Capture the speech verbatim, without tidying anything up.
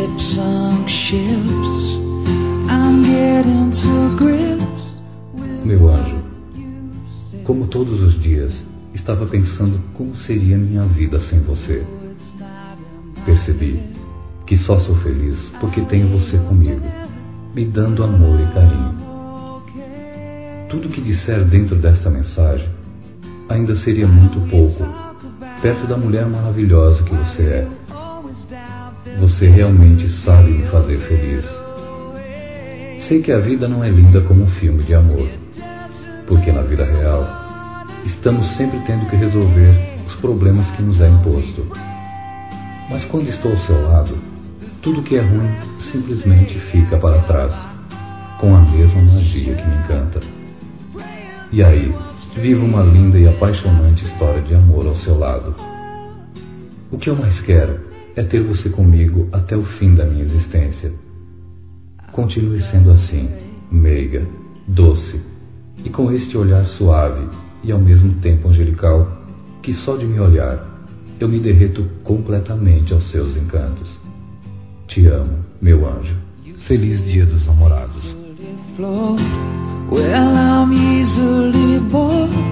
Meu anjo, como todos os dias, estava pensando como seria minha vida sem você. Percebi que só sou feliz porque tenho você comigo, me dando amor e carinho. Tudo que disser dentro desta mensagem ainda seria muito pouco, perto da mulher maravilhosa que você é. Você realmente sabe me fazer feliz. Sei que a vida não é linda como um filme de amor, porque na vida real estamos sempre tendo que resolver os problemas que nos é imposto. Mas quando estou ao seu lado, tudo que é ruim simplesmente fica para trás, com a mesma magia que me encanta. E aí, vivo uma linda e apaixonante história de amor ao seu lado. O que eu mais quero é ter você comigo até o fim da minha existência. Continue sendo assim, meiga, doce, e com este olhar suave e ao mesmo tempo angelical, que só de me olhar eu me derreto completamente aos seus encantos. Te amo, meu anjo. Feliz Dia dos Namorados. Well, I'm easily bored.